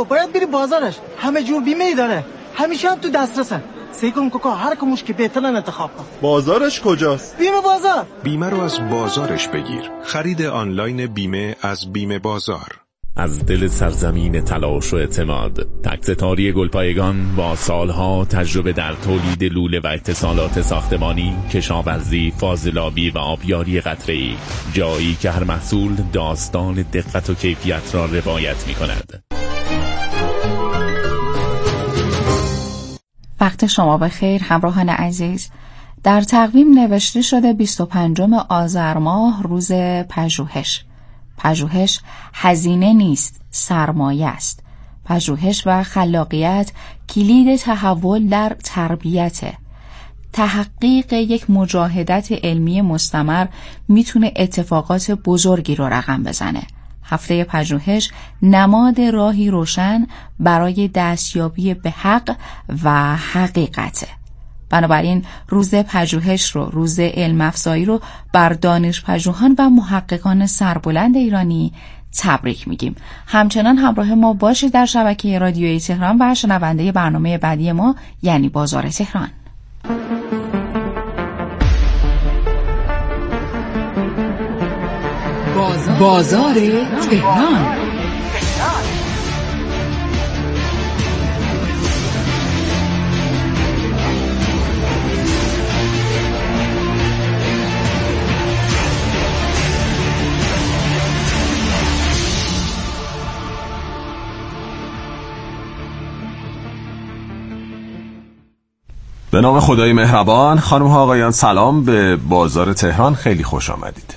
کوکو باید بری بازارش، همه جور بیمه داره، همیشه هم تو دسترسه. سعی کن کوکو هر کموش که بهترن انتخاب کن. بازارش کجاست؟ بیمه بازار. بیمه رو از بازارش بگیر. خرید آنلاین بیمه از بیمه بازار. از دل سرزمین تلاش و اعتماد، تک‌ستاری گلپایگان با سالها تجربه در تولید لوله و اتصالات ساختمانی، کشاورزی، فاضلابی و آبیاری قطره‌ای، جایی که هر محصول داستان دقت و کیفیت را روایت می‌کند. وقت شما بخیر همراهان عزیز. در تقویم نوشته شده 25 آذر ماه روز پژوهش. پژوهش هزینه نیست، سرمایه است. پژوهش و خلاقیت کلید تحول در تربیته. تحقیق یک مجاهدت علمی مستمر میتونه اتفاقات بزرگی رو رقم بزنه. هفته پژوهش نماد راهی روشن برای دستیابی به حق و حقیقته. بنابراین روز پژوهش رو، روز علم افزایی رو بر دانش‌پژوهان و محققان سربلند ایرانی تبریک میگیم. همچنان همراه ما باشید در شبکه رادیویی تهران و شنونده برنامه بعدی ما یعنی بازار تهران. بازار تهران. به نام خدای مهربان. خانم ها آقایان سلام، به بازار تهران خیلی خوش آمدید.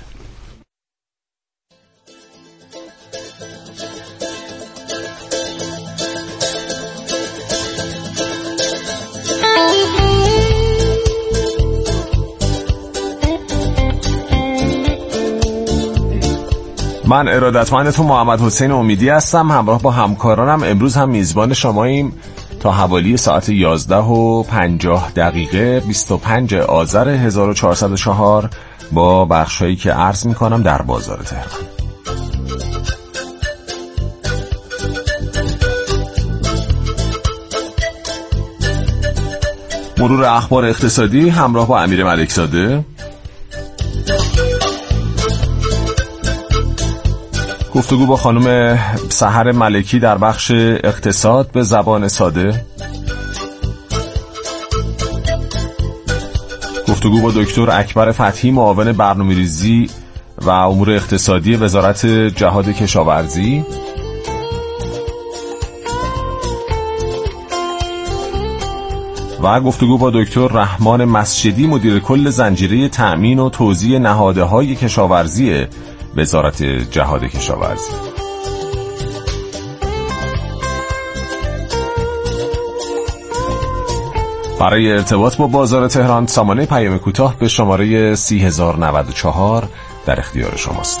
من ارادتمندتون محمد حسین امیدی هستم. همراه با همکارانم امروز هم میزبان شماییم تا حوالی ساعت 11:50 25 آذر 1404 با بخشایی که عرض میکنم در بازار تهران. مرور اخبار اقتصادی همراه با امیر ملکزاده. گفتگو با خانم سحر ملکی در بخش اقتصاد به زبان ساده. گفتگو با دکتر اکبر فتحی معاون برنامه‌ریزی و امور اقتصادی وزارت جهاد کشاورزی. و گفتگو با دکتر رحمان مسجدی مدیر کل زنجیره تأمین و توزیع نهادهای کشاورزی وزارت جهاد کشاورزی. برای ارتباط با بازار تهران سامانه پیام کوتاه به شماره 3094 در اختیار شماست.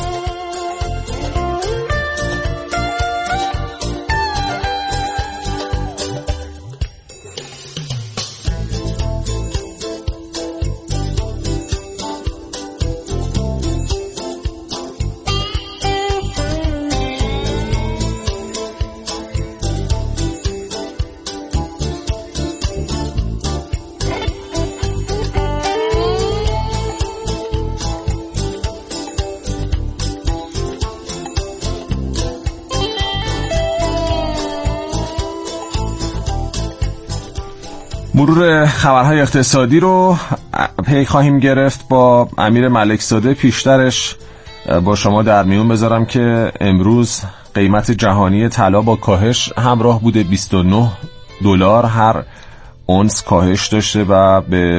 مرور خبرهای اقتصادی رو پی خواهیم گرفت با امیر ملکزاده. پیشترش با شما در میون بذارم که امروز قیمت جهانی طلا با کاهش همراه بوده. $29 هر اونس کاهش داشته و به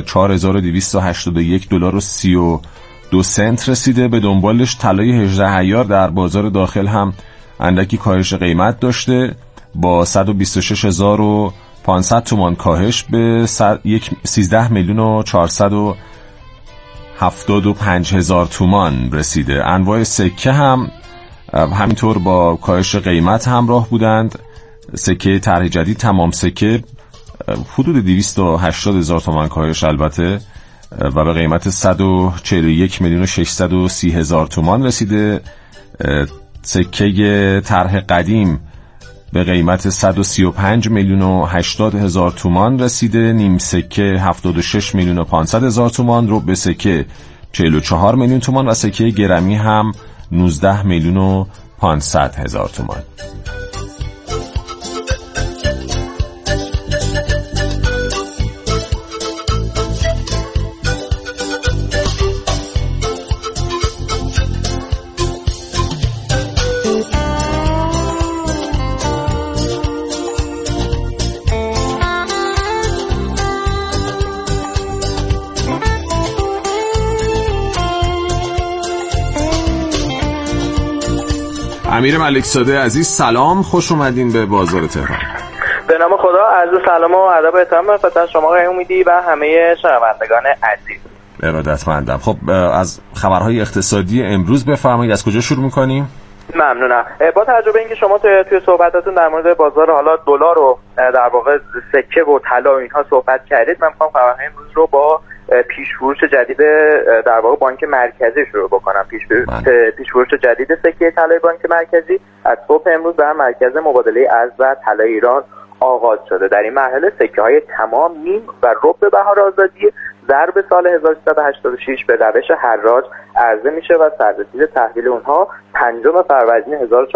$4281.32 رسیده. به دنبالش طلای 18 عیار در بازار داخل هم اندکی کاهش قیمت داشته با 126,500 تومان کاهش به 13,475,000 تومان رسیده. انواع سکه هم همینطور با کاهش قیمت همراه بودند. سکه طرح جدید تمام سکه حدود 280,000 تومان کاهش البته و به قیمت 141,630,000 تومان رسیده. سکه طرح قدیم به قیمت 135 میلیون و 80 هزار تومان رسیده، نیم سکه 76 میلیون و 500 هزار تومان، ربع سکه 44 میلیون تومان و سکه گرمی هم 19 میلیون و 500 هزار تومان. امیر ملک‌زاده عزیز سلام، خوش اومدین به بازار تهران. به نام خدا، عرض سلام و ادب و احترام خدمت شما آقای امیدی و همه شنوندگان عزیز. ارادتمندم. خب از خبرهای اقتصادی امروز بفرمایید، از کجا شروع می‌کنیم؟ ممنونم. با توجه به اینکه شما توی صحبتاتون در مورد بازار حالا دلار و در واقع سکه و طلا و اینها صحبت کردید، من می‌خوام خبرهای امروز رو با پیش‌فروش جدید در واقع بانک مرکزی شروع بکنم. پیش‌فروش جدید سکه طلای بانک مرکزی از صبح امروز در مرکز مبادله ارز و طلای ایران آغاز شده. در این مرحله سکه‌های تمام، نیم و ربع بهار آزادی ضرب سال 1386 به روش حراج عرضه میشه و سررسید تحویل اونها 5 فروردین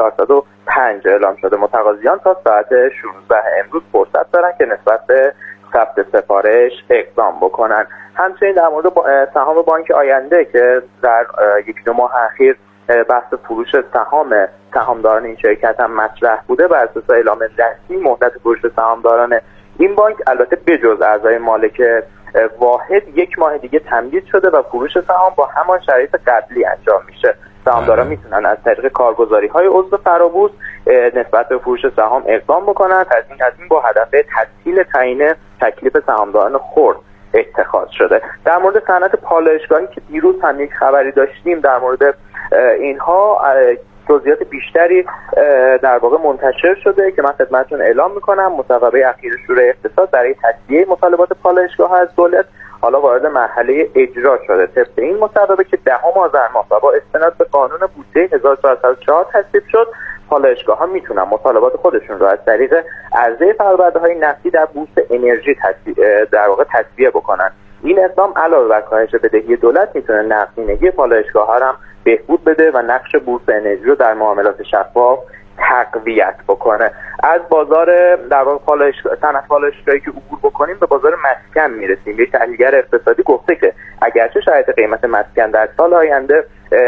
1405 اعلام شده. متقاضیان تا ساعت 16 امروز فرصت دارن که نسبت به ثبت سفارش اقدام بکنن. همچنین در مورد سهام بانک آینده که در 1-2 ماه اخیر بحث فروش سهامداران این شرکت هم مطرح بوده، بر اساس اعلام رسمی مهلت فروش سهامداران این بانک البته بجز اعضای مالک واحد 1 ماه دیگه تمدید شده و فروش سهام با همان شرایط قبلی انجام میشه. سهامداران میتونن از طریق کارگزاری‌های عضو فرابورس نسبت به فروش سهام اقدام بکنن. این با هدف تسهیل تعیین تکلیف سهامداران خرد اتخاذ شده. در مورد صنعت پالایشگاهی که دیروز هم یک خبری داشتیم، در مورد اینها توضیحات بیشتری در واقع منتشر شده که من خدمتتون اعلام میکنم. مصوبه اخیر شورای اقتصاد برای تسویه مطالبات پالایشگاه از دولت حالا وارد مرحله اجرا شده. طبق این مصوبه که 10 آذر ماه و با استناد به قانون بودجه 1404 تصویب شد، پالایشگاه‌ها میتونن مطالبات خودشون رو از طریق عرضه فرآورده‌های نفتی در بورس انرژی در واقع تسویه بکنن. این اقدام علاوه بر کاهش بدهی دولت میتونه نقدینگی پالایشگاه‌ها رو هم بهبود بده و نقش بورس انرژی رو در معاملات شفاف تقویت بکنه. از بازار در واقع صنعت پالایشگاهی که عبور بکنیم به بازار مسکن میرسیم. یک تحلیلگر اقتصادی گفته که اگرچه شرایط قیمت مسکن در سال آینده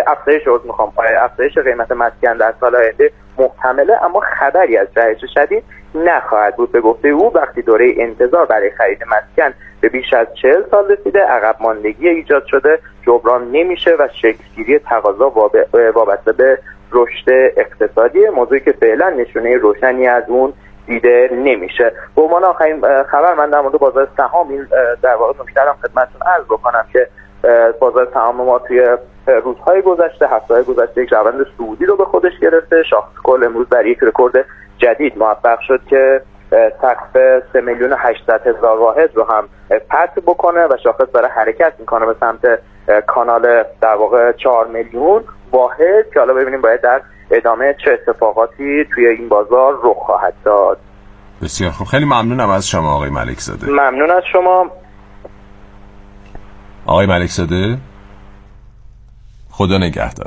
افزایش قیمت مسکن در سال آینده محتمله، اما خبری از جهش شدید نخواهد بود. به گفته او وقتی دوره انتظار برای خرید مسکن به بیش از 40 سال رسیده، عقب ماندگی ایجاد شده جبران نمیشه و شکلگیری تقاضا وابسته به رشد اقتصادی، موضوعی که فعلا نشونه روشنی از اون دیده نمیشه. به عنوان آخرین خبر من در مورد بازار سهام در واقع نکته رو خدمتتون عرض بکنم که بازار سهام ما توی روزهای گذشته، هفته‌های گذشته یک روند صعودی رو به خودش گرفته. شاخص کل امروز در یک رکورد جدید موفق شد که سقف 3,800,000 واحد رو هم فتح بکنه و شاخص داره حرکت میکنه به سمت کانال در واقع 4 میلیون واحد که حالا ببینیم باید در ادامه چه اتفاقاتی توی این بازار رخ خواهد داد. بسیار خوب، خیلی ممنونم از شما آقای ملک‌زاده. ممنون از شما آقای ملک‌زاده. خدا نگهدار.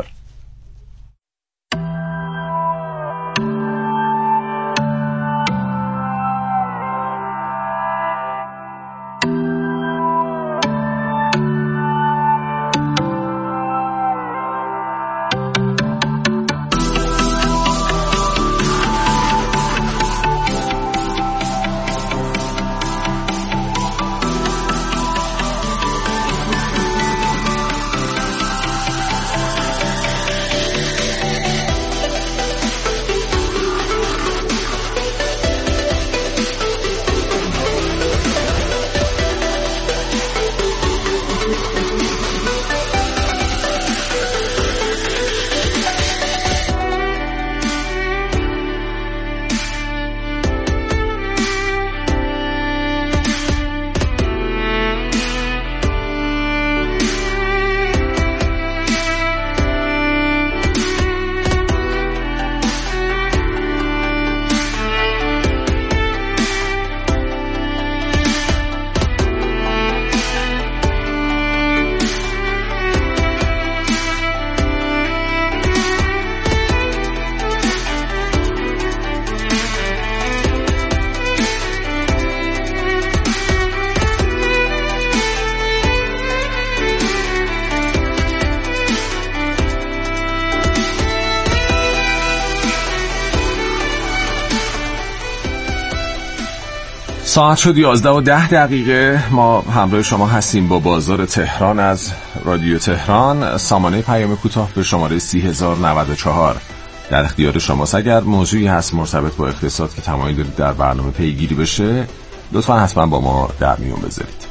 ساعت شد 11:10. ما همراه شما هستیم با بازار تهران از رادیو تهران. سامانه پیام کوتاه به شماره 3094 در اختیار شماست. اگر موضوعی هست مرتبط با اقتصاد که تمایل دارید در برنامه پیگیری بشه، لطفا حتما با ما در میون بذارید.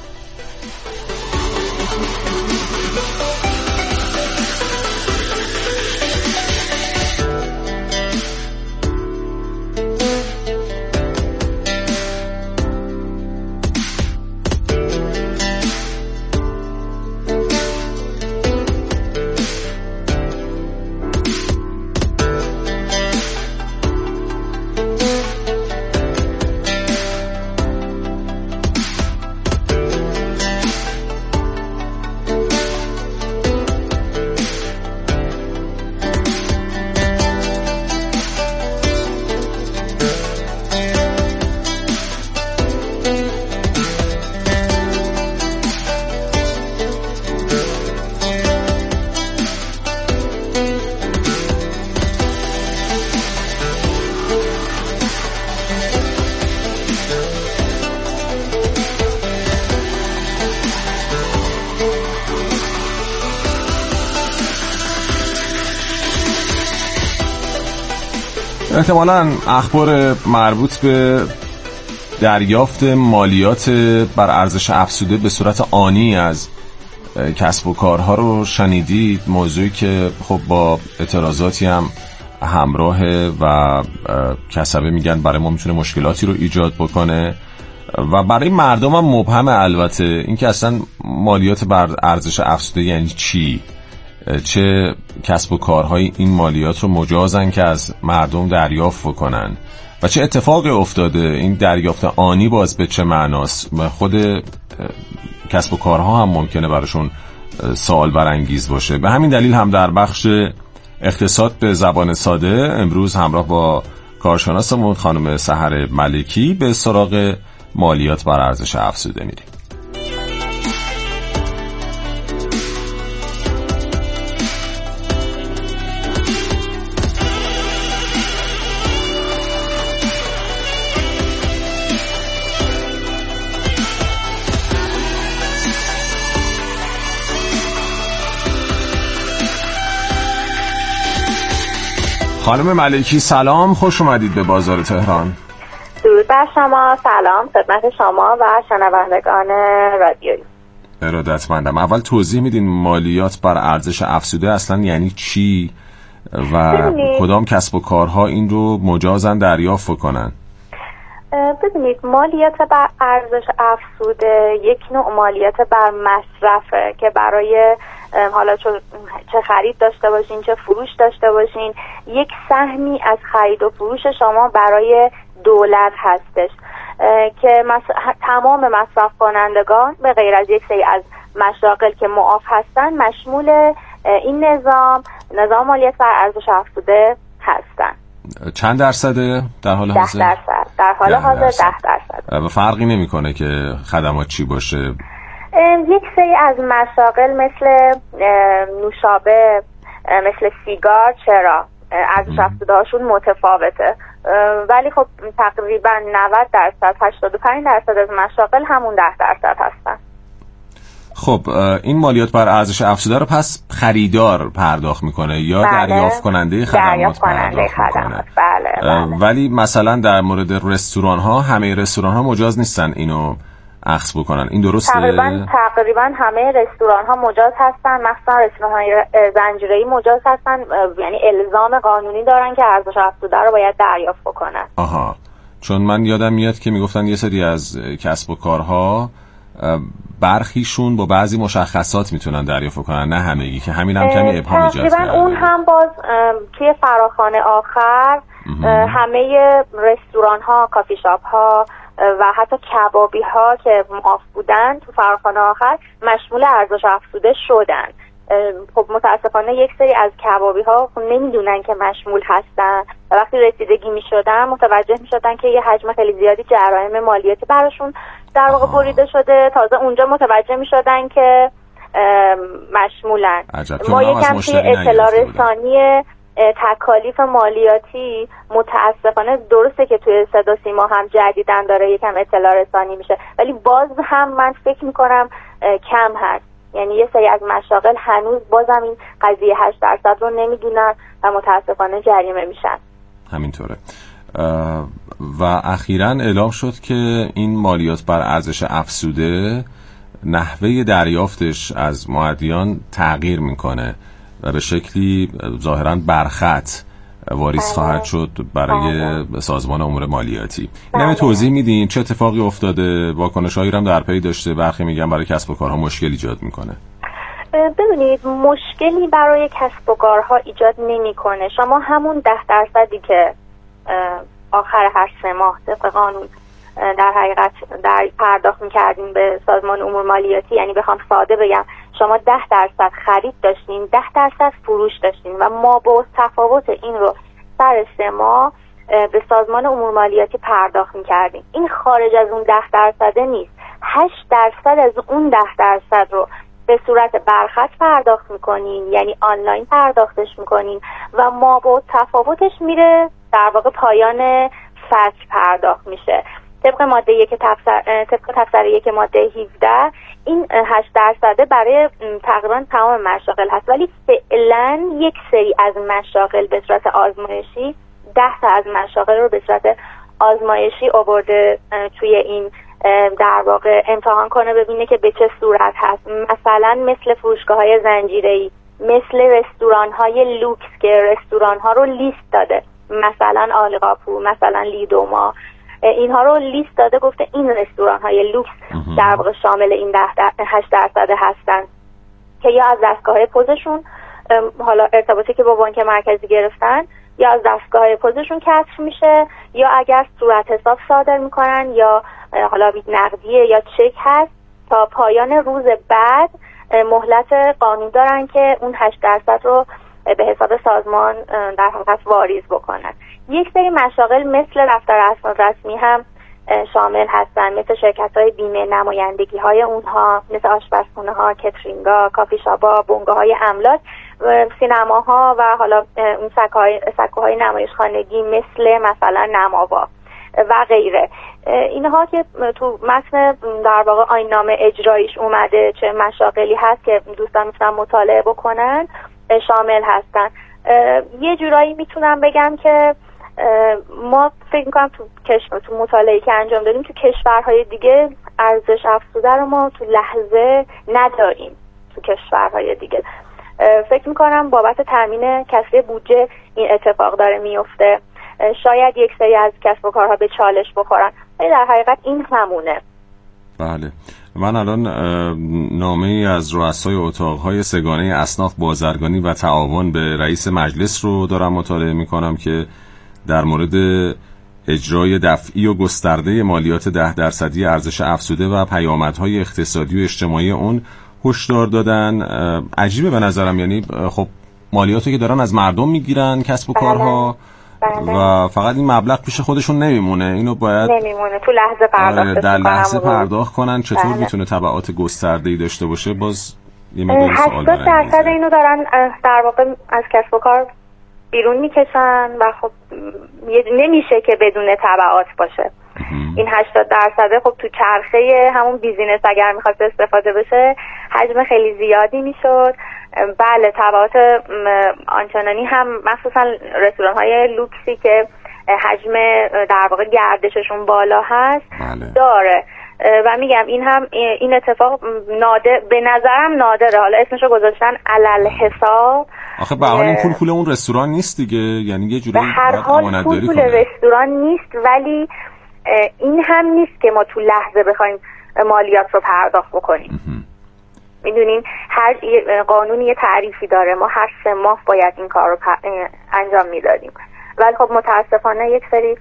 احتمالاً اخبار مربوط به دریافت مالیات بر ارزش افزوده به صورت آنی از کسب و کارها رو شنیدید. موضوعی که خب با اعتراضاتی هم همراهه و کسبه میگن برای ما میتونه مشکلاتی رو ایجاد بکنه و برای مردم هم مبهمه. البته این که اصلا مالیات بر ارزش افزوده یعنی چی، چه کسب و کارهای این مالیات رو مجازن که از مردم دریافت کنن و چه اتفاقی افتاده، این دریافت آنی باز به چه معناست. خود کسب و کارها هم ممکنه براشون سوال برانگیز باشه. به همین دلیل هم در بخش اقتصاد به زبان ساده امروز همراه با کارشناسمون خانم سحر ملکی به سراغ مالیات بر ارزش افزوده میریم. خانم ملکی سلام، خوش اومدید به بازار تهران. درود بر شما، سلام خدمت شما و شنوندگان رادیویی. ارادتمندم. اول توضیح میدین مالیات بر ارزش افزوده اصلا یعنی چی و کدام کسب و کارها این رو مجازن دریافت کنن؟ ببینید، مالیات بر ارزش افزوده یک نوع مالیات بر مصرفه که برای حالا چه خرید داشته باشین چه فروش داشته باشین، یک سهمی از خرید و فروش شما برای دولت هستش که تمام مصرف کنندگان به غیر از یک سری از مشاغل که معاف هستن مشمول این نظام مالیات بر ارزش افزوده هستن. چند درصده در حال حاضر؟ 10%. در حال حاضر 10%. فرقی نمیکنه که خدمات چی باشه؟ یک سری از مشاغل مثل نوشابه، مثل سیگار، چرا ارزش افزوده هاشون متفاوته، ولی خب تقریبا 90%، 85% از مشاغل همون 10% هستن. خب این مالیات بر ارزش افزوده رو پس خریدار پرداخت میکنه یا دریافت کننده خدمات پرداخت میکنه؟ بله. ولی مثلا در مورد رستوران ها، همه رستوران ها مجاز نیستن اینو اخذ بکنن، این درسته؟ تقریبا همه رستوران ها مجاز هستن، مخصوصا رستوران های زنجیره‌ای مجاز هستن، یعنی الزام قانونی دارن که ارزش افزوده رو باید دریافت بکنن. آها، چون من یادم میاد که میگفتن یه سری از کسب و کارها برخیشون با بعضی مشخصات میتونن دریافت کنن، نه همگی، که همین هم کمی ابهام ایجاد کرده. اون هم باز توی فراخوان آخر همه رستوران ها، کافی شاپ ها و حتی کبابی ها که معاف بودن تو فراخوان آخر مشمول ارزش افزوده شدن. خب متاسفانه یک سری از کبابی ها نمیدونن که مشمول هستن و وقتی رسیدگی میشدن متوجه میشدن که یه حجم خیلی زیادی جرایم مالیاتی براشون در واقع بریده شده، تازه اونجا متوجه میشدن که مشمولن. ما یکم توی اطلاع رسانی تکالیف مالیاتی متاسفانه درسته که توی صدا سیما هم جدیدن داره یکم اطلاع رسانی میشه، ولی باز هم من فکر میکنم کم هست. یعنی یه سری از مشاغل هنوز بازم این قضیه 8% رو نمیدونن و متاسفانه جریمه میشن. همینطوره. و اخیراً اعلام شد که این مالیات بر ارزش افزوده نحوه دریافتش از مؤدیان تغییر میکنه و به شکلی ظاهراً برخط واریز خواهد شد برای سازمان امور مالیاتی. اینم توضیح میدین چه اتفاقی افتاده؟ واکنش‌هایی هم در پی داشته، برخی میگن برای کسب و کارها مشکل ایجاد میکنه. ببینید مشکلی برای کسب و کارها ایجاد نمیکنه. شما همون 10% که آخر هر 3 ماه طبق قانون در حقیقت در پرداخت میکردین به سازمان امور مالیاتی، یعنی بخوام ساده بگم شما 10% خرید داشتین، 10% فروش داشتین و ما با تفاوت این رو سر 3 ماه به سازمان امور مالیاتی پرداخت میکردیم. این خارج از اون 10% نیست، 8% از اون 10% رو به صورت برخط پرداخت میکنین، یعنی آنلاین پرداختش میکنین و ما با تفاوتش میره در واقع پایان فصل پرداخت میشه. طبق ماده 1 طبق تفسیر 1 ماده 17 این 8% برای تقریبا تمام مشاغل هست، ولی فعلا یک سری از مشاغل به صورت آزمایشی 10 تا از مشاغل رو به صورت آزمایشی آورده توی این در واقع امتحان کنه ببینه که به چه صورت هست. مثلا مثل فروشگاه‌های زنجیره‌ای، مثل رستوران‌های لوکس که رستوران‌ها رو لیست داده، مثلا آلیقاپو، مثلا لیدوما، اینها رو لیست داده، گفته این رستوران‌های لوکس در واقع شامل این 8% هستن که یا از دستگاه پوزشون حالا ارتباطی که با بانک مرکزی گرفتن یا از دستگاه پوزشون کسر میشه، یا اگر صورت حساب صادر میکنن یا حالا نقدیه یا چک هست، تا پایان روز بعد مهلت قانون دارن که اون 8% رو به حساب سازمان در حقیقت واریز بکنن. یک سری مشاغل مثل دفتر اسناد رسمی هم شامل هستن، مثل شرکت‌های بیمه، نمایندگی‌های اونها، مثل آشپزخونه‌ها، کترینگ‌ها، کافی شاپ‌ها، بنگاه‌های املاک، سینماها و حالا اون سکوهای نمایشخانگی مثلا نماوا و غیره. اینها که تو متن در واقع آیین‌نامه اجراییش اومده چه مشاغلی هست که دوستان میتونن مطالعه بکنن شامل هستن. یه جورایی میتونم بگم که ما فکر میکنم تو مطالعه‌ای که انجام دادیم تو کشورهای دیگه ارزش افزوده رو ما تو لحظه نداریم. تو کشورهای دیگه فکر میکنم بابت تامین کسری بودجه این اتفاق داره میفته. شاید یک سری از کسب و کارها به چالش بخورن، ولی در حقیقت این همونه. بله، من الان نامه‌ای از رؤسای اتاق‌های سگانه اصناف، بازرگانی و تعاون به رئیس مجلس رو دارم مطالعه میکنم که در مورد اجرای دفعی و گسترده مالیات 10% ارزش افزوده و پیامدهای اقتصادی و اجتماعی اون هشدار دادن. عجیبه به نظرم، یعنی خب مالیاتی که دارن از مردم میگیرن کسب و کارها و فقط این مبلغ پیش خودشون نمیمونه، اینو باید نمیمونه تو لحظه پرداخت در لحظه پرداخت کنن. چطور میتونه تبعات گسترده‌ای داشته باشه؟ باز یه مقدار سوال دارم. 80% اینو دارن در واقع از کسب و کار بیرون میکشن و خب نمیشه که بدون تبعات باشه. این 80% خب تو چرخه همون بیزینس اگر میخواست استفاده بشه حجم خیلی زیادی میشد. بله، تبعات آنچنانی هم مخصوصا رستوران‌های لوکسی که حجم در واقع گردششون بالا هست داره و میگم این اتفاق نادر به نظرم نادره. حالا اسمشو گذاشتن علل حساب. آخه به حال این پول اون رستوران نیست دیگه، یعنی یه جوری به هر حال پول رستوران نیست، ولی این هم نیست که ما تو لحظه بخوایم مالیات رو پرداخت بکنیم. میدونین هر قانون یه تعریفی داره، ما هر 3 ماه باید این کار رو انجام میدادیم، ولی خب متاسفانه یک سری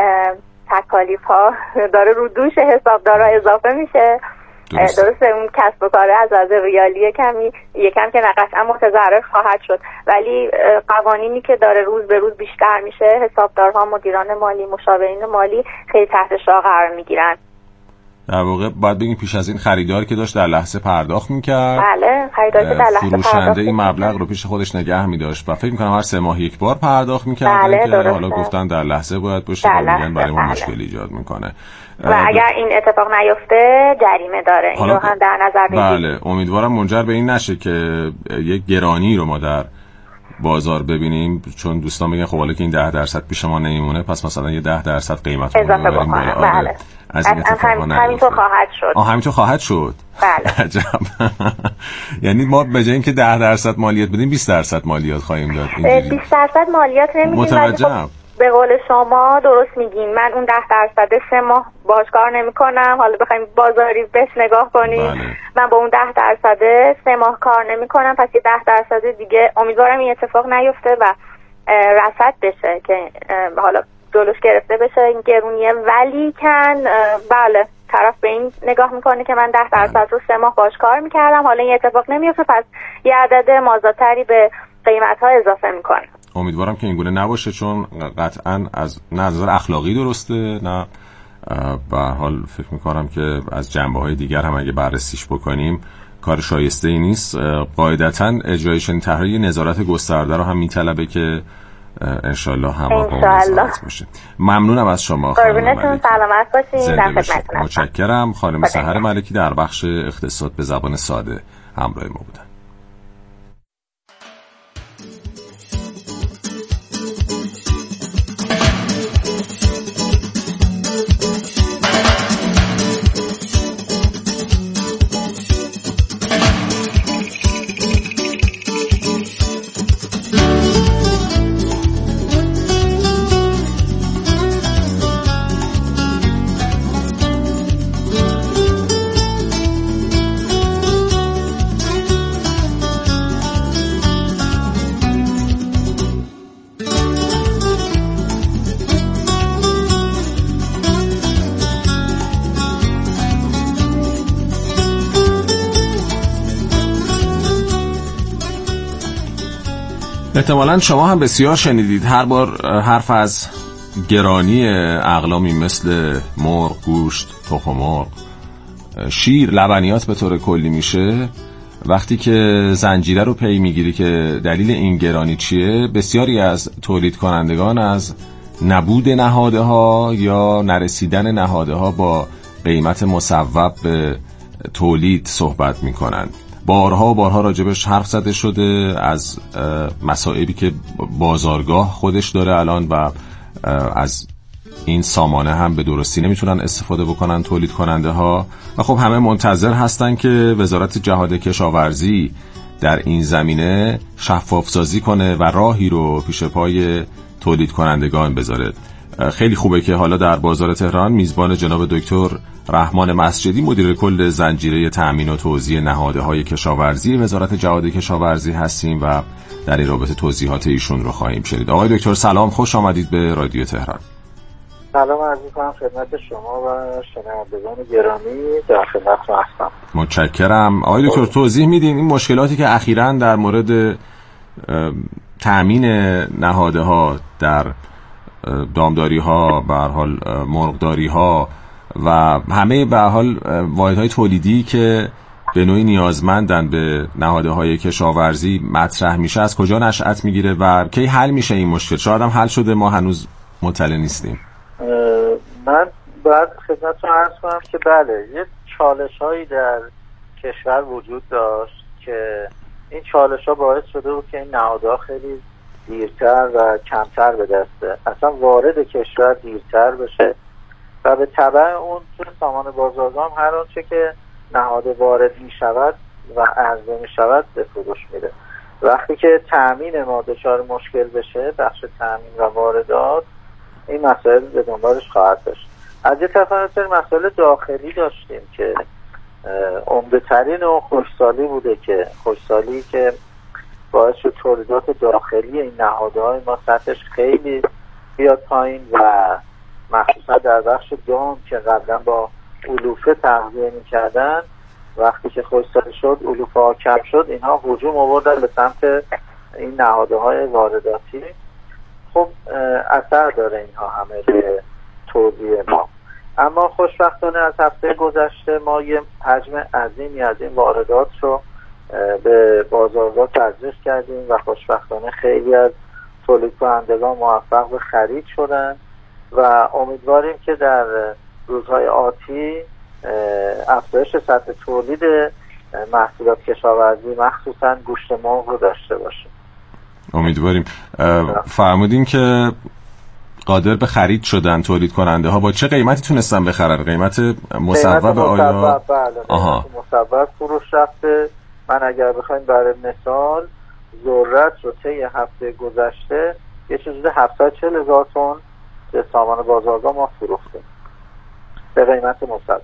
تکالیف ها داره رو دوش حسابدارا اضافه میشه. درسته اون کسب و کار از ریالی یکم که قطعا متضرر خواهد شد، ولی قوانینی که داره روز به روز بیشتر میشه، حسابدارها، مدیران مالی، مشاورین مالی خیلی تحت شعاع قرار میگیرن. در واقع باید بگیم پیش از این خریدار که داشت در لحظه پرداخت میکرد. بله، خریدار که در لحظه فروشنده این مبلغ رو پیش خودش نگه می‌داشت و فکر می‌کنم هر 3 ماه یک بار پرداخت می‌کردن. بله، که حالا گفتن در لحظه باید باشه و میگن برای ما مشکل ایجاد میکنه و اگر این اتفاق نیفته جریمه داره. این رو هم در نظر بگیرید. بله، امیدوارم منجر به این نشه که یک گرانی رو ما در بازار ببینیم، چون دوستان میگن خب حالا که این 10% پیش ما نمیمونه پس مثلا یه 10% قیمت رو اضافه بکنم. بله، از این همینطور خواهد شد. همینطور خواهد شد. بله. عجب. یعنی ما به جای اینکه 10% مالیات بدیم 20% مالیات خواهیم داد. 20% مالیات نمیدیم. متوجهم. به قول شما درست میگین. من اون 10% 3 ماه باهاش کار نمیکنم. حالا بخوایم بازاری بهش نگاه کنیم. بله. من با اون 10% 3 ماه کار نمیکنم، پس یه 10% دیگه امیدوارم این اتفاق نیفته و رصد بشه که حالا جلوش گرفته بشه این گرونیه. ولی بله، طرف به این نگاه میکنه که من 10% رو 3 ماه باهاش کار میکردم، حالا این اتفاق نمیفته، پس یه عدد مازادتری به قیمت‌ها اضافه میکنه. امیدوارم که این گونه نباشه، چون قطعاً از نظر اخلاقی درسته، نه به حال فکر میکنم که از جنبه‌های دیگر هم اگه بررسیش بکنیم کار شایسته‌ای نیست. قاعدتاً اجرای چنین طرحی نظارت گسترده رو هم میطلبه که انشالله همراه با نظارت باشه. ممنونم از شما خانم ملکی. سلامت باشین. در خدمتتونم. متشکرم. خانم سحر ملکی در بخش اقتصاد به زبان ساده همراه ما بودن. احتمالاً شما هم بسیار شنیدید هر بار حرف از گرانی اقلامی مثل مرغ، گوشت، تخم مرغ، شیر، لبنیات به طور کلی میشه. وقتی که زنجیره رو پی میگیری که دلیل این گرانی چیه، بسیاری از تولید کنندگان از نبود نهاده ها یا نرسیدن نهاده ها با قیمت مصوب به تولید صحبت میکنن. بارها راجبش حرف زده شده از مصائبی که بازارگاه خودش داره الان و از این سامانه هم به درستی نمیتونن استفاده بکنن تولید کننده ها و خب همه منتظر هستن که وزارت جهاد کشاورزی در این زمینه شفاف سازی کنه و راهی رو پیش پای تولید کنندگان بذاره. خیلی خوبه که حالا در بازار تهران میزبان جناب دکتر رحمان مسجدی مدیر کل زنجیره تأمین و توزیع نهادهای کشاورزی وزارت جهاد کشاورزی هستیم و در این رابطه توضیحات ایشون رو خواهیم شنید. آقای دکتر سلام، خوش آمدید به رادیو تهران. سلام عرض می‌کنم خدمت شما و شنوندگان گرامی، در خدمتتون هستم. متشکرم. آقای دکتر توضیح میدین این مشکلاتی که اخیراً در مورد تأمین نهادها در دامداری ها، به هر حال مرغداری ها و همه به هر حال واحدهای تولیدی که به نوعی نیازمندن به نهادهای کشاورزی مطرح میشه، از کجا نشأت میگیره و کی حل میشه این مشکل؟ شاید هم حل شده، ما هنوز مطلع نیستیم. من باید خدمتتون عرض کنم که بله، یه چالش‌هایی در کشور وجود داشت که این چالش‌ها باعث شده بود که این نهادها خیلی دیرتر و کمتر به دسته، اصلا وارد کشور دیرتر بشه و به تبع اون توی سامان بازارگاه هر آنچه که نهاد وارد می شود و عرضه می شود به فروش میره. وقتی که تأمین ما دچار مشکل بشه، بخش تأمین و واردات، این مسائل به دنبالش خواهد داشت. از یه طرف مسائل داخلی داشتیم که عمده ترین اون خشکسالی بوده که خشکسالی که باعث شد تولیدات داخلی این نهادهای ما سطحش خیلی بیاد پایین و مخصوصا در بخش دام که قبلا با علوفه تغذیه می‌کردن، وقتی که خشکسالی شد، علوفه ها کم شد، اینها هجوم آوردن به سمت این نهادهای وارداتی. خب اثر داره اینها همه به توزیع ما. اما خوشبختانه از هفته گذشته ما یه حجم عظیمی از این واردات رو به بازارها تزریق کردیم و خوشبختانه خیلی از تولید کنندگان موفق به خرید شدن و امیدواریم که در روزهای آتی افزایش سطح تولید محصولات کشاورزی مخصوصا گوشت مرغ رو داشته باشیم. امیدواریم. فرمودین که قادر به خرید شدن تولید کننده ها. با چه قیمتی تونستن بخرن؟ قیمت مصوب آیا؟ بله، مصوب فروش رفته. من اگر بخوایم برای مثال ذرت رو طی هفته گذشته یه چیزی 740,000 تن به سامان بازارگاه ما فروختیم به قیمت مصوب.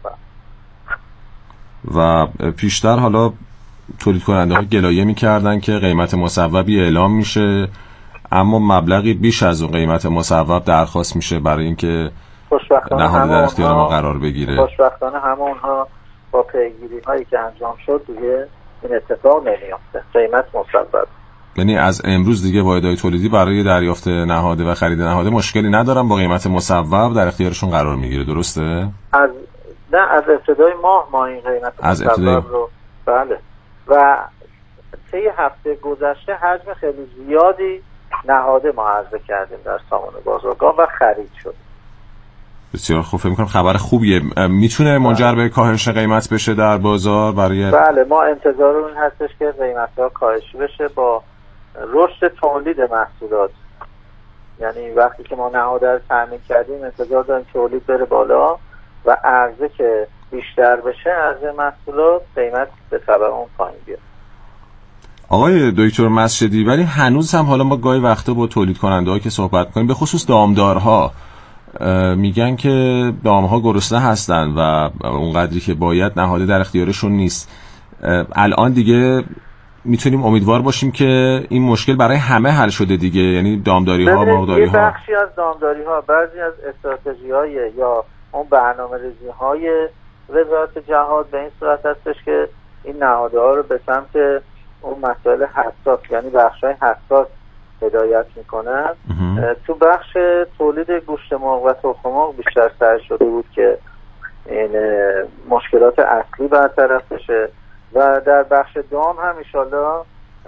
و پیشتر حالا تولید کننده ها گلایه می‌کردن که قیمت مصوبی اعلام میشه اما مبلغی بیش از اون قیمت مصوب درخواست میشه برای اینکه نهاد در اختیار ما قرار بگیره. خوشبختانه همه اونها با پیگیری هایی که انجام شد دیگه این اتفاق نمیافته. قیمت مصوب، یعنی از امروز دیگه واحدهای تولیدی برای دریافت نهاده و خرید نهاده مشکلی ندارن، با قیمت مصوب در اختیارشون قرار میگیره. درسته؟ از ابتدای ماه ما این قیمت مصوب رو بله و طی هفته گذشته حجم خیلی زیادی نهاده ما عرضه کردیم در سامان بازارگاه و خرید شد. بسیار خوب. فکر می‌کنم خبر خوبیه. میتونه منجر به کاهش قیمت بشه در بازار برای بله، ما انتظار این هستش که قیمت‌ها کاهش بشه با رشد تولید محصولات. یعنی وقتی که ما نهاده رو تامین کردیم انتظار داریم تولید بره بالا و عرضه که بیشتر بشه عرضه محصولات قیمت به تبع اون پایین بیاد. آقای دکتر مسجدی، ولی هنوز هم حالا ما گاهی وقتا با تولید کننده ها که صحبت کنیم به خصوص دامدارها میگن که دامها گرسنه هستن و اونقدری که باید نهاده در اختیارشون نیست. الان دیگه میتونیم امیدوار باشیم که این مشکل برای همه حل شده دیگه، یعنی دامداری ها، مرغداری ها. یه بخشی از دامداری ها بعضی از استراتژی های یا اون برنامه ریزی های وزارت جهاد به این صورت هستش که این نهاده ها رو به سمت اون مسائل حساس یعنی بخشای حساس هدایت میکنن. تو بخش تولید گوشت مرغ و تخم مرغ بیشتر سعی شده بود که این مشکلات اصلی برطرف بشه و در بخش دام هم انشالله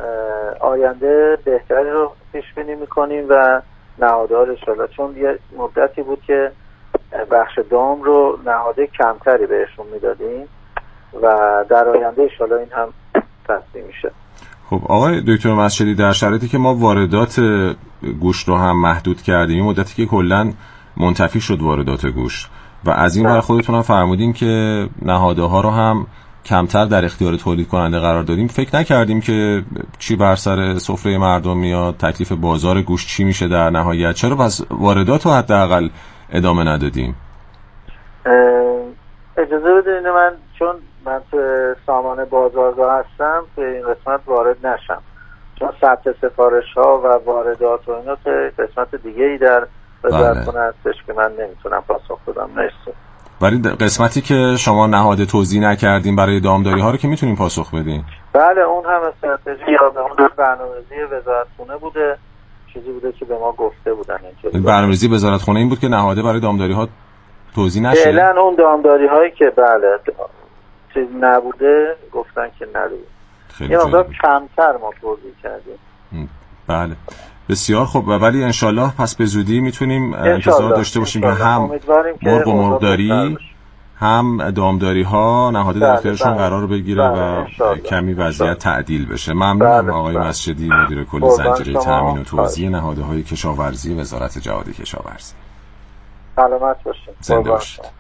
آینده بهتری رو پیش بینی میکنیم و نهادها انشالله، چون یه مدتی بود که بخش دام رو نهاده کمتری بهشون میدادیم و در آینده انشالله این هم تصمیم میشه. خب آقای دکتر مسجدی، در شرایطی که ما واردات گوشت رو هم محدود کردیم، مدتی که کلا منتفی شد واردات گوشت و از این ور خودتون هم فرمودین که نهاده ها رو هم کمتر در اختیار تولید کننده قرار دادیم، فکر نکردیم که چی بر سر سفره مردم میاد، تکلیف بازار گوشت چی میشه در نهایت؟ چرا پس واردات رو حداقل ادامه ندادیم؟ اجازه بدید چون من تو سامان بازارگاه هستم تو این قسمت وارد نشم، چون ثبت سفارش ها و واردات و اینا تو قسمت دیگه ای در وزارتخونه هستش که من نمیتونم پاسخ بدم. مرسی. ولی قسمتی که شما نهاد توزیع نکردیم برای دامداری ها رو که میتونیم پاسخ بدیم. بله، اون هم استراتژی یا به اون برنامه‌ریزی وزارتخونه بوده، چیزی بوده که به ما گفته بودن. این برنامه‌ریزی وزارتخونه این بود که نهاده برای دامداری ها توزیع نشه. فعلا اون دامداری هایی که بله چیز نبوده گفتن که نداره. یه مقدار کمتر ما توزیع کردیم. بله بسیار خوب. ولی انشالله پس به زودی میتونیم انتظار داشته باشیم که هم مرغ و مرغداری هم دامداری ها نهاده در اختیارشون قرار بگیره و کمی وضعیت تعدیل بشه. ممنونم آقای مسجدی، مدیر کل زنجیره تامین و توزیع نهاده های کشاورزی وزارت جهاد کشاورزی. سلامت باشید. زنده باشید.